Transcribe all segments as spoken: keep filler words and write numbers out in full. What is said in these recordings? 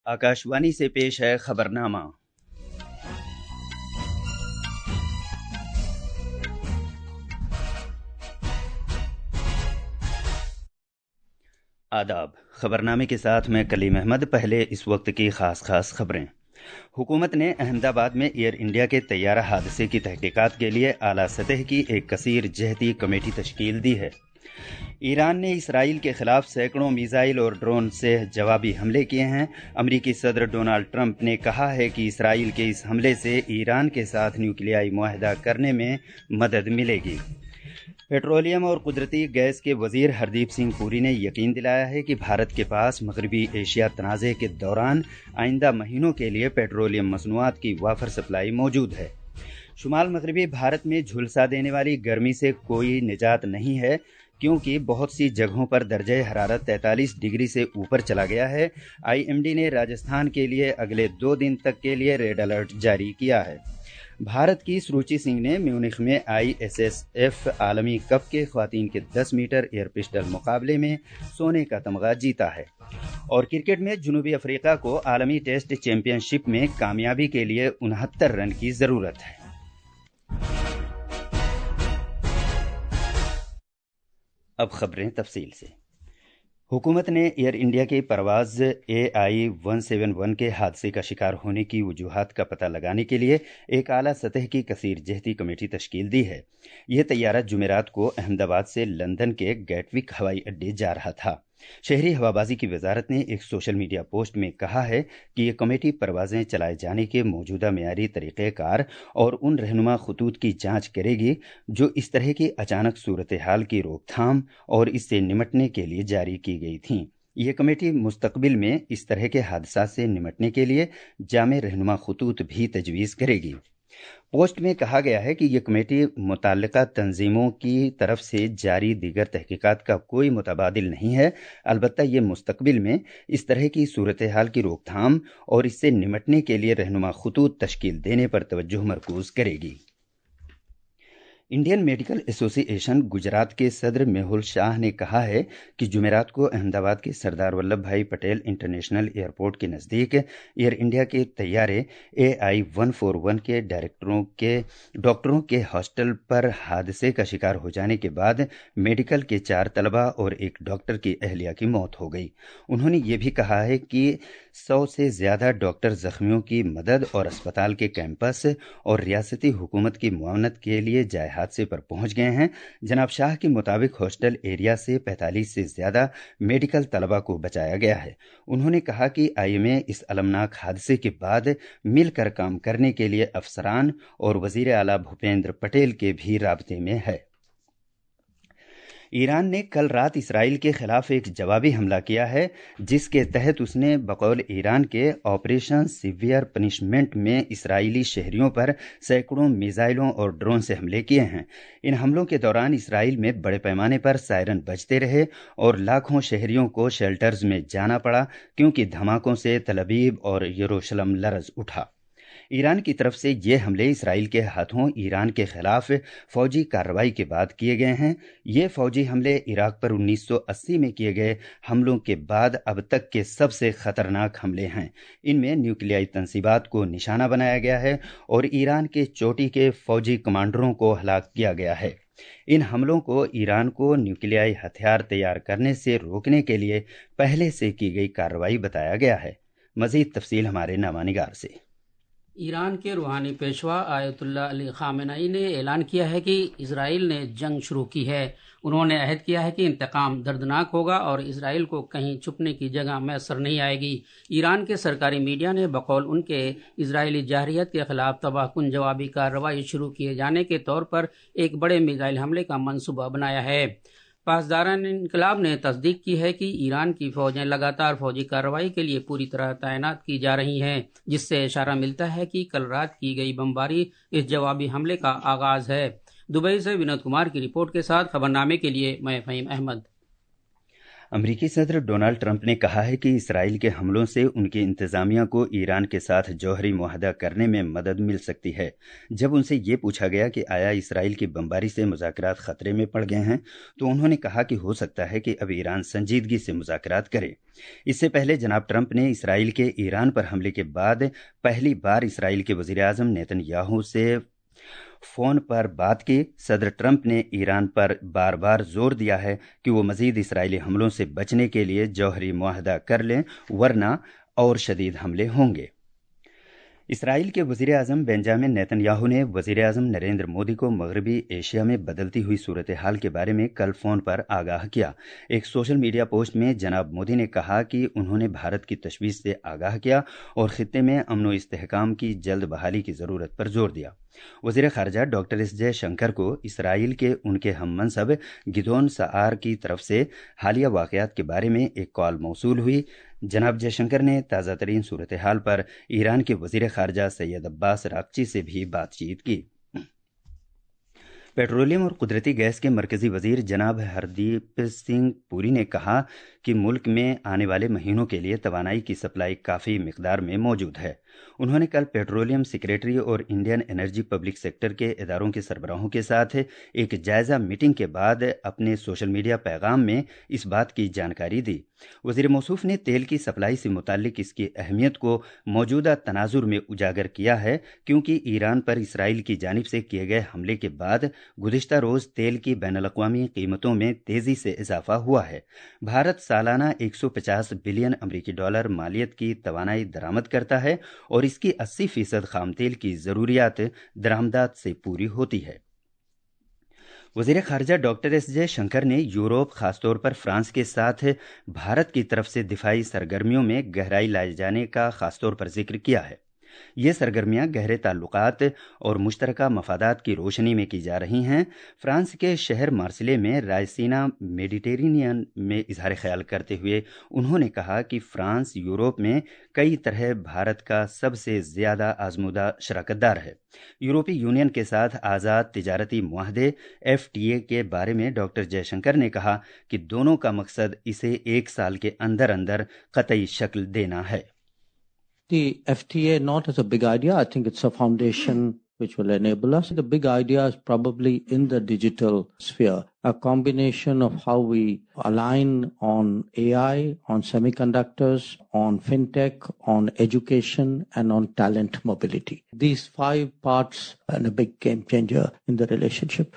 आकाशवाणी से पेश है खबरनामा। आदाब। खबरनामे के साथ मैं कलीम अहमद। पहले इस वक्त की खास खास खबरें। हुकूमत ने अहमदाबाद में एयर इंडिया के तैयारा हादसे की तहकीकात के लिए आला सतह की एक कसीर जहती कमेटी तश्कील दी है। ईरान ने इसराइल के खिलाफ सैकड़ों मिसाइल और ड्रोन से जवाबी हमले किए हैं। अमरीकी सदर डोनाल्ड ट्रंप ने कहा है कि इसराइल के इस हमले से ईरान के साथ न्यूक्लियाई मुआहदा करने में मदद मिलेगी। पेट्रोलियम और कुदरती गैस के वजीर हरदीप सिंह पुरी ने यकीन दिलाया है कि भारत के पास मगरबी एशिया तनाज़े के दौरान आइंदा महीनों के लिए पेट्रोलियम मसनूआत की वाफर सप्लाई मौजूद है। शुमाल मगरबी भारत में झुलसा देने वाली गर्मी से कोई निजात नहीं है, क्योंकि बहुत सी जगहों पर दर्जे हरारत तैंतालीस डिग्री से ऊपर चला गया है। आईएमडी ने राजस्थान के लिए अगले दो दिन तक के लिए रेड अलर्ट जारी किया है। भारत की सुरुचि सिंह ने म्यूनिख में आईएसएसएफ आलमी कप के ख्वातीन के दस मीटर एयर पिस्टल मुकाबले में सोने का तमगा जीता है। और क्रिकेट में जनूबी अफ्रीका को आलमी टेस्ट चैंपियनशिप में कामयाबी के लिए उनहत्तर रन की जरूरत है। अब खबरें तफसील से। हुकूमत ने एयर इंडिया की परवाज A I one seven one के हादसे का शिकार होने की वजूहात का पता लगाने के लिए एक आला सतह की कसीर जहती कमेटी तश्कील दी है। यह तैयारा जुमेरात को अहमदाबाद से लंदन के गैटविक हवाई अड्डे जा रहा था। शहरी हवाबाजी की वजारत ने एक सोशल मीडिया पोस्ट में कहा है कि यह कमेटी परवाजें चलाए जाने के मौजूदा मेयारी तरीक़ेकार और उन रहनुमा खतूत की जांच करेगी जो इस तरह की अचानक सूरत हाल की रोकथाम और इससे निमटने के लिए जारी की गई थीं। यह कमेटी मुस्तकबिल में इस तरह के हादसा से निमटने के लिए जामे रहनुमा खतूत भी तजवीज़ करेगी। पोस्ट में कहा गया है कि यह कमेटी मुतल्लिका तंजीमों की तरफ से जारी दीगर तहकीकात का कोई मुतबादिल नहीं है, अलबत्ता यह मुस्तकबिल में इस तरह की सूरत हाल की रोकथाम और इससे निमटने के लिए रहनुमा खतूत तश्कील देने पर तवज्जो मरकूज करेगी। इंडियन मेडिकल एसोसिएशन गुजरात के सदर मेहुल शाह ने कहा है कि जुमेरात को अहमदाबाद के सरदार वल्लभ भाई पटेल इंटरनेशनल एयरपोर्ट के नज़दीक एयर इंडिया के तैयारे A I one four one के डायरेक्टरों के डॉक्टरों के हॉस्टल पर हादसे का शिकार हो जाने के बाद मेडिकल के चार तलबा और एक डॉक्टर की अहलिया की मौत हो गई। उन्होंने ये भी कहा है कि सौ से ज़्यादा डॉक्टर जख्मियों की मदद और अस्पताल के कैंपस और रियासती हुकूमत की मुआवनत के लिए जाए हादसे पर पहुंच गए हैं। जनाब शाह के मुताबिक हॉस्टल एरिया से पैंतालीस से ज़्यादा मेडिकल तलबा को बचाया गया है। उन्होंने कहा कि आईएमए इस अलमनाक हादसे के बाद मिलकर काम करने के लिए अफसरान और वज़ीर आला भूपेंद्र पटेल के भी राब्ते में है। ईरान ने कल रात इसराइल के खिलाफ एक जवाबी हमला किया है, जिसके तहत उसने बकौल ईरान के ऑपरेशन सीवियर पनिशमेंट में इसराइली शहरियों पर सैकड़ों मिसाइलों और ड्रोन से हमले किए हैं। इन हमलों के दौरान इसराइल में बड़े पैमाने पर सायरन बजते रहे और लाखों शहरियों को शेल्टर्स में जाना पड़ा, क्योंकि धमाकों से तल अवीव और यरूशलेम लरज उठा। ईरान की तरफ से ये हमले इसराइल के हाथों ईरान के खिलाफ फौजी कार्रवाई के बाद किए गए हैं। ये फौजी हमले इराक पर उन्नीस सौ अस्सी में किए गए हमलों के बाद अब तक के सबसे खतरनाक हमले हैं। इनमें न्यूक्लियाई तंसीबात को निशाना बनाया गया है और ईरान के चोटी के फौजी कमांडरों को हलाक किया गया है। इन हमलों को ईरान को न्यूक्लियाई हथियार तैयार करने से रोकने के लिए पहले से की गई कार्रवाई बताया गया है। मजीद तफसील हमारे नामानिगार से। ईरान के रूहानी पेशवा आयतुल्लाह अली खामेनेई ने ऐलान किया है कि इजराइल ने जंग शुरू की है। उन्होंने अहद किया है कि इंतकाम दर्दनाक होगा और इजराइल को कहीं छुपने की जगह मैसर नहीं आएगी। ईरान के सरकारी मीडिया ने बकौल उनके इजरायली जारहियत के खिलाफ तबाहकुन जवाबी कार्रवाई शुरू किए जाने के तौर पर एक बड़े मिसाइल हमले का मंसूबा बनाया है। पासदारान इनकलाब ने तस्दीक की है कि ईरान की फौजें लगातार फौजी कार्रवाई के लिए पूरी तरह तैनात की जा रही हैं, जिससे इशारा मिलता है कि कल रात की गई बमबारी इस जवाबी हमले का आगाज है। दुबई से विनोद कुमार की रिपोर्ट के साथ खबरनामे के लिए मैं फहीम अहमद। امریکی صدر ڈونالڈ ٹرمپ نے کہا ہے کہ اسرائیل کے حملوں سے ان کی انتظامیہ کو ایران کے ساتھ جوہری معاہدہ کرنے میں مدد مل سکتی ہے۔ جب ان سے یہ پوچھا گیا کہ آیا اسرائیل کی بمباری سے مذاکرات خطرے میں پڑ گئے ہیں تو انہوں نے کہا کہ ہو سکتا ہے کہ اب ایران سنجیدگی سے مذاکرات کرے۔ اس سے پہلے جناب ٹرمپ نے اسرائیل کے ایران پر حملے کے بعد پہلی بار اسرائیل کے وزیر اعظم نیتن یاہو سے فون پر بات کی۔ صدر ٹرمپ نے ایران پر بار بار زور دیا ہے کہ وہ مزید اسرائیلی حملوں سے بچنے کے لیے جوہری معاہدہ کر لیں ورنہ اور شدید حملے ہوں گے۔ اسرائیل کے وزیر اعظم بنجامن نیتن یاہو نے وزیر اعظم نریندر مودی کو مغربی ایشیا میں بدلتی ہوئی صورتحال کے بارے میں کل فون پر آگاہ کیا۔ ایک سوشل میڈیا پوسٹ میں جناب مودی نے کہا کہ انہوں نے بھارت کی تشویش سے آگاہ کیا اور خطے میں امن و استحکام کی جلد بحالی کی ضرورت پر زور دیا۔ وزیر خارجہ ڈاکٹر ایس جے شنکر کو اسرائیل کے ان کے ہم منصب گدون سعار کی طرف سے حالیہ واقعات کے بارے میں ایک کال موصول ہوئی۔ جناب جے شنکر نے تازہ ترین صورتحال پر ایران کے وزیر خارجہ سید عباس راغچی سے بھی بات چیت کی۔ پیٹرولیم اور قدرتی گیس کے مرکزی وزیر جناب ہردیپ سنگھ پوری نے کہا کہ ملک میں آنے والے مہینوں کے لیے توانائی کی سپلائی کافی مقدار میں موجود ہے۔ انہوں نے کل پیٹرولیم سیکریٹری اور انڈین انرجی پبلک سیکٹر کے اداروں کے سربراہوں کے ساتھ ایک جائزہ میٹنگ کے بعد اپنے سوشل میڈیا پیغام میں اس بات کی جانکاری دی۔ وزیر موصوف نے تیل کی سپلائی سے متعلق اس کی اہمیت کو موجودہ تناظر میں اجاگر کیا ہے، کیونکہ ایران پر اسرائیل کی جانب سے کیے گئے حملے کے بعد گزشتہ روز تیل کی بین الاقوامی قیمتوں میں تیزی سے اضافہ ہوا ہے۔ بھارت سالانہ ایک سو پچاس بلین امریکی ڈالر مالیت کی توانائی درآمد کرتا ہے اور اس کی اسی فیصد خام تیل کی ضروریات درآمدات سے پوری ہوتی ہے۔ وزیر خارجہ ڈاکٹر ایس جے شنکر نے یورپ، خاص طور پر فرانس کے ساتھ بھارت کی طرف سے دفاعی سرگرمیوں میں گہرائی لائے جانے کا خاص طور پر ذکر کیا ہے۔ یہ سرگرمیاں گہرے تعلقات اور مشترکہ مفادات کی روشنی میں کی جا رہی ہیں۔ فرانس کے شہر مارسیلے میں رائسینا میڈیٹرینین میں اظہار خیال کرتے ہوئے انہوں نے کہا کہ فرانس یورپ میں کئی طرح بھارت کا سب سے زیادہ آزمودہ شراکت دار ہے۔ یورپی یونین کے ساتھ آزاد تجارتی معاہدے ایف ٹی اے کے بارے میں ڈاکٹر جے شنکر نے کہا کہ دونوں کا مقصد اسے ایک سال کے اندر اندر قطعی شکل دینا ہے۔ The F T A not as a big idea. I think it's a foundation which will enable us. The big idea is probably in the digital sphere, a combination of how we align on A I, on semiconductors, on fintech, on education, and on talent mobility. These five parts are a big game changer in the relationship.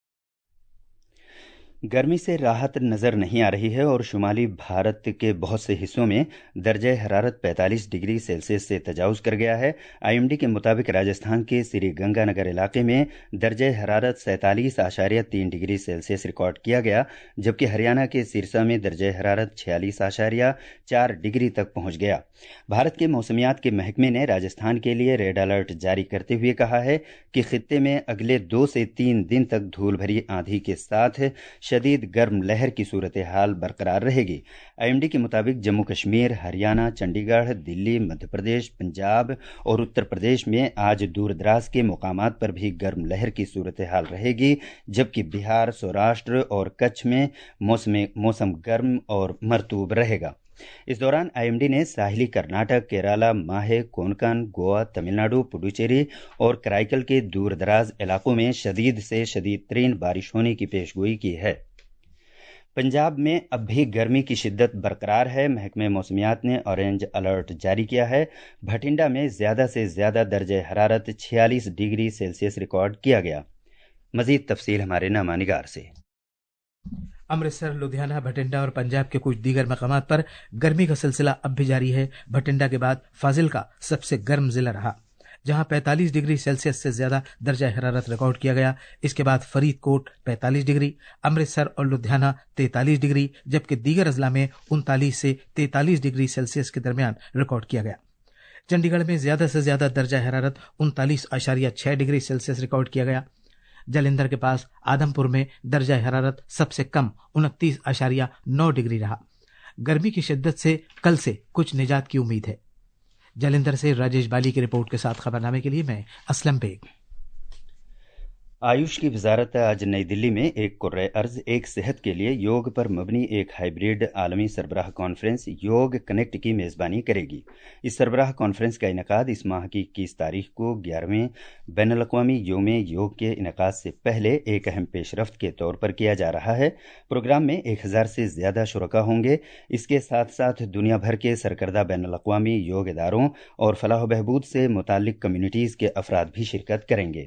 گرمی سے راحت نظر نہیں آ رہی ہے اور شمالی بھارت کے بہت سے حصوں میں درجہ حرارت پینتالیس ڈگری سیلسیس سے تجاوز کر گیا ہے۔ آئی ایم ڈی کے مطابق راجستھان کے سری گنگا نگر علاقے میں درجہ حرارت سینتالیس اشاریہ تین ڈگری سیلسیس ریکارڈ کیا گیا، جبکہ ہریانہ کے سرسا میں درجہ حرارت چھیالیس اشاریہ چار ڈگری تک پہنچ گیا۔ بھارت کے موسمیات کے محکمے نے راجستھان کے لیے ریڈ الرٹ جاری کرتے ہوئے کہا ہے کہ خطے میں اگلے دو سے تین دن تک دھول بھری آندھی کے ساتھ شدید گرم لہر کی صورتحال برقرار رہے گی۔ آئی ایم ڈی کے مطابق جموں کشمیر، ہریانہ، چنڈی گڑھ، دلی، مدھیہ پردیش، پنجاب اور اتر پردیش میں آج دور دراز کے مقامات پر بھی گرم لہر کی صورتحال رہے گی، جبکہ بہار، سوراشٹر اور کچھ میں موسم موسم گرم اور مرطوب رہے گا۔ اس دوران آئی ایم ڈی نے ساحلی کرناٹک، کیرالہ، ماہے، کونکن، گوا، تمل ناڈو، پڈوچیری اور کرائیکل کے دور دراز علاقوں میں شدید سے شدید ترین بارش ہونے کی پیشگوئی کی ہے۔ پنجاب میں اب بھی گرمی کی شدت برقرار ہے۔ محکمہ موسمیات نے اورنج الرٹ جاری کیا ہے۔ بھٹنڈا میں زیادہ سے زیادہ درجہ حرارت چھیالیس ڈگری سیلسیس ریکارڈ کیا گیا۔ مزید تفصیل ہمارے نامہ نگار سے۔ امرتسر، لدھیانہ، بھٹنڈا اور پنجاب کے کچھ دیگر مقامات پر گرمی کا سلسلہ اب بھی جاری ہے۔ بھٹنڈا کے بعد فاضل کا سب سے گرم ضلع رہا، جہاں پینتالیس ڈگری سیلسیس سے زیادہ درجہ حرارت ریکارڈ کیا گیا۔ اس کے بعد فرید کوٹ پینتالیس ڈگری، امرتسر اور لدھیانہ تینتالیس ڈگری، جبکہ دیگر اضلاع میں انتالیس سے تینتالیس ڈگری سیلسیس کے درمیان ریکارڈ کیا گیا۔ چنڈی گڑھ میں زیادہ سے زیادہ درجہ حرارت انتالیس اشاریہ چھ ڈگری سیلسیس ریکارڈ کیا گیا۔ جلندھر کے پاس آدم پور میں درجہ حرارت سب سے کم انتیس اشاریہ نو ڈگری رہا۔ گرمی کی شدت سے کل سے کچھ نجات کی امید ہے۔ جلندھر سے راجیش بالی کی رپورٹ کے ساتھ خبرنامے کے لیے میں اسلم بیگ۔ आयुष की वजारत आज नई दिल्ली में एक कुर्रे अर्ज एक सेहत के लिए योग पर मबनी एक हाइब्रिड आलमी सरबराह कॉन्फ्रेंस योग कनेक्ट की मेज़बानी करेगी। इस सरबराह कॉन्फ्रेंस का इनेकाद इस माह की इक्कीस तारीख को ग्यारहवें बैनुल-अक़वामी यौम योग के इनेकाद से पहले एक अहम पेशरफ्त के तौर पर किया जा रहा है। प्रोग्राम में एक हज़ार से ज़्यादा शुरका होंगे। इसके साथ साथ दुनिया भर के सरकर्दा बैनुल-अक़वामी योग इदारों और फलाह बहबूद से मुताल्लिक कम्युनिटीज़ के अफराद भी शिरकत करेंगे।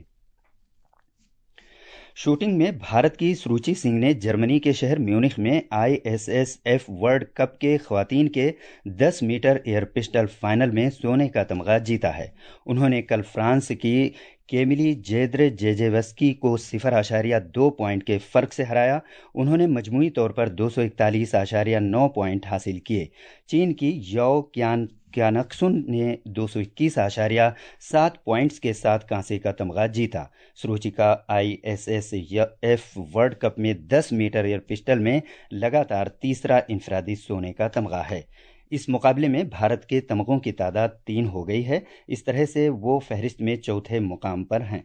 शूटिंग में भारत की सुरुचि सिंह ने जर्मनी के शहर म्यूनिख में I S S F World Cup के ख्वातीन के दस मीटर एयर पिस्टल फाइनल में सोने का तमगा जीता है। उन्होंने कल फ्रांस की केमिली जेद्रे जेजेवस्की को सिफर आशारिया दो पॉइंट के फर्क से हराया। उन्होंने मजमूई तौर पर दो सौ इकतालीस आशारिया नौ पॉइंट हासिल किए। चीन की याओ क्यान क्यानक्सुन ने दो सौ इक्कीस आशारिया सात पॉइंट्स के साथ कांसे का तमगा जीता। सुरुचि का I S S F World Cup में दस मीटर एयर पिस्टल में लगातार तीसरा इनफरादी सोने का तमगा है। इस मुकाबले में भारत के तमगों की तादाद तीन हो गई है। इस तरह से वो फहरिस्त में चौथे मुकाम पर हैं।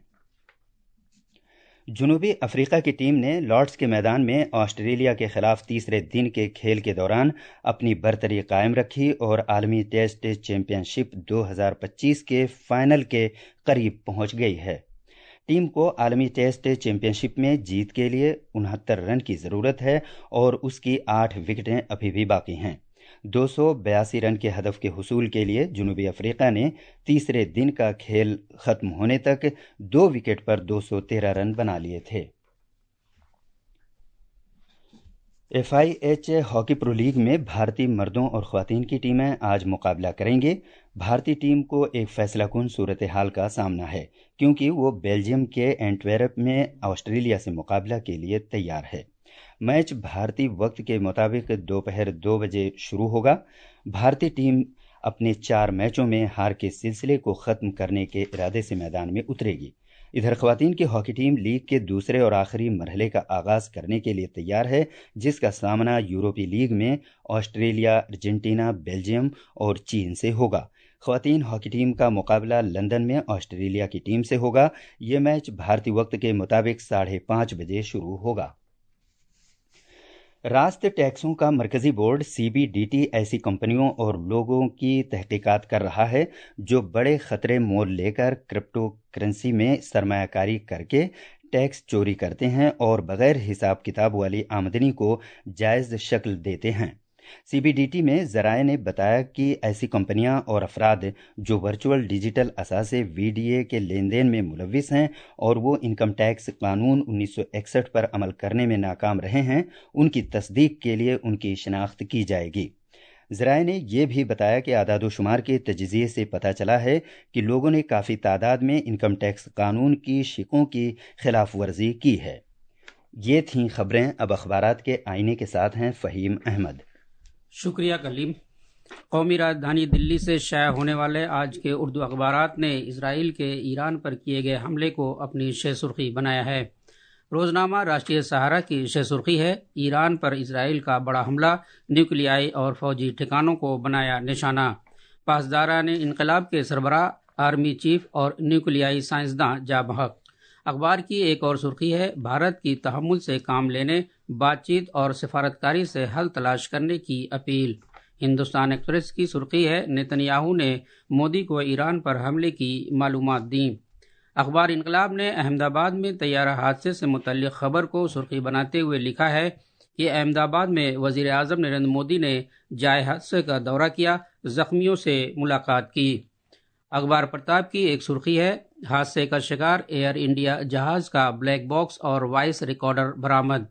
जनूबी अफ्रीका की टीम ने लॉर्ड्स के मैदान में ऑस्ट्रेलिया के खिलाफ तीसरे दिन के खेल के दौरान अपनी बरतरी कायम रखी और आलमी टेस्ट चैंपियनशिप दो हज़ार पच्चीस के फाइनल के करीब पहुंच गई है। टीम को आलमी टेस्ट चैंपियनशिप में जीत के लिए उनहत्तर रन की ज़रूरत है और उसकी आठ विकेटें अभी भी बाकी हैं। दो सौ बयासी रन के हदफ के हुसूल के लिए जनूबी अफ्रीका ने तीसरे दिन का खेल खत्म होने तक दो विकेट पर दो सौ तेरह रन बना लिए थे। F I H hockey pro league में भारतीय मर्दों और ख्वातीन की टीमें आज मुकाबला करेंगे। भारतीय टीम को एक फैसलाकुन सूरत हाल का सामना है क्योंकि वो बेल्जियम के एंटवेरप में ऑस्ट्रेलिया से मुकाबला के लिए तैयार है। मैच भारतीय वक्त के मुताबिक दोपहर दो बजे शुरू होगा। भारतीय टीम अपने चार मैचों में हार के सिलसिले को खत्म करने के इरादे से मैदान में उतरेगी। इधर ख्वातीन की हॉकी टीम लीग के दूसरे और आखिरी मरहले का आगाज करने के लिए तैयार है, जिसका सामना यूरोपीय लीग में ऑस्ट्रेलिया, अर्जेंटीना, बेल्जियम और चीन से होगा। ख्वातीन हॉकी टीम का मुकाबला लंदन में ऑस्ट्रेलिया की टीम से होगा। ये मैच भारतीय वक्त के मुताबिक साढ़े पाँच बजे शुरू होगा। रास्त टैक्सों का मरकजी board C B D T ऐसी कंपनियों और लोगों की तहकीकात कर रहा है जो बड़े खतरे मोल लेकर क्रिप्टो करेंसी में सरमायाकारी करके टैक्स चोरी करते हैं और बगैर हिसाब किताब वाली आमदनी को जायज़ शक्ल देते हैं। सी बी डी टी में ज़राए ने बताया कि ऐसी कंपनियां और अफराद जो वर्चुअल डिजिटल असासे वी डी ए के लेन देन में मुलविस हैं और वो इनकम टैक्स कानून उन्नीस सौ इकसठ पर अमल करने में नाकाम रहे हैं, उनकी तस्दीक के लिए उनकी शिनाख्त की जाएगी। ज़राए ने यह भी बताया कि आदादोशुमार के तजज़िये से पता चला है कि लोगों ने काफ़ी तादाद में इनकम टैक्स कानून की शिकों की खिलाफ वर्जी की है। ये थीं खबरें। अब अखबारात के आईने के साथ हैं फ़हीम अहमद। शुक्रिया कलीम। कौमी राजधानी दिल्ली से शाया होने वाले आज के उर्दू अखबारात ने इसराइल के ईरान पर किए गए हमले को अपनी शे सुर्खी बनाया है। रोज़नामा राष्ट्रीय सहारा की शे सुर्खी है, ईरान पर इसराइल का बड़ा हमला, न्यूक्लियाई और फौजी ठिकानों को बनाया निशाना। पासदारा ने इनकलाब के सरबराह, आर्मी चीफ और न्यूक्लियाई साइंसदां जा बहक। अखबार की एक और सुर्खी है, भारत की तहम्मुल से काम लेने, बातचीत और सिफारतकारी से हल तलाश करने की अपील। हिंदुस्तान एक्सप्रेस की सुर्खी है, नेतन्याहू ने मोदी को ईरान पर हमले की मालूमात दी। अखबार इनकलाब ने अहमदाबाद में तैयारा हादसे से मुतल्लिक खबर को सुर्खी बनाते हुए लिखा है कि अहमदाबाद में वजीर आज़म नरेंद्र मोदी ने जाए हादसे का दौरा किया, जख्मियों से मुलाकात की। अखबार प्रताप की एक सुर्खी है, हादसे का शिकार एयर इंडिया जहाज का ब्लैक बॉक्स और वॉइस रिकॉर्डर बरामद।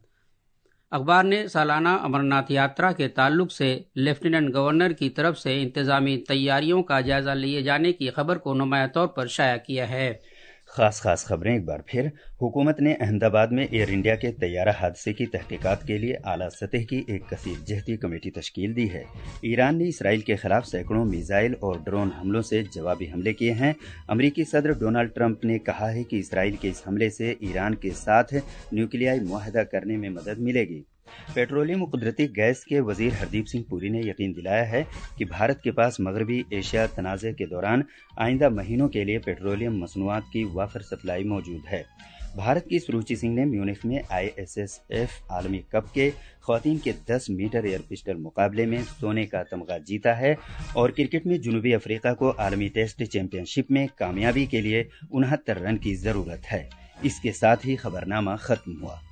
अखबार ने सालाना अमरनाथ यात्रा के ताल्लुक से लेफ्टिनेंट गवर्नर की तरफ से इंतजामी तैयारियों का जायजा लिए जाने की खबर को नुमाया तौर पर शाया किया है। खास खास खबरें एक बार फिर। हुकूमत ने अहमदाबाद में एयर इंडिया के तैयारा हादसे की तहकीकात के लिए आला सतह की एक कसीर जहती कमेटी तश्कील दी है। ईरान ने इसराइल के खिलाफ सैकड़ों मिसाइल और ड्रोन हमलों से जवाबी हमले किए हैं। अमरीकी सदर डोनाल्ड ट्रंप ने कहा है कि इसराइल के इस हमले से ईरान के साथ न्यूक्लियाई मुआहदा करने में मदद मिलेगी। पेट्रोलियम और कुदरती गैस के वजीर हरदीप सिंह पुरी ने यकीन दिलाया है कि भारत के पास मगरबी एशिया तनाज़े के दौरान आइंदा महीनों के लिए पेट्रोलियम मसनूआत की वाफर सप्लाई मौजूद है। بھارت کی سروچی سنگھ نے میونخ میں آئی ایس ایس ایف عالمی کپ کے خواتین کے دس میٹر ایئر پسٹل مقابلے میں سونے کا تمغہ جیتا ہے اور کرکٹ میں جنوبی افریقہ کو عالمی ٹیسٹ چیمپئن شپ میں کامیابی کے لیے انہتر رن کی ضرورت ہے۔ اس کے ساتھ ہی خبرنامہ ختم ہوا۔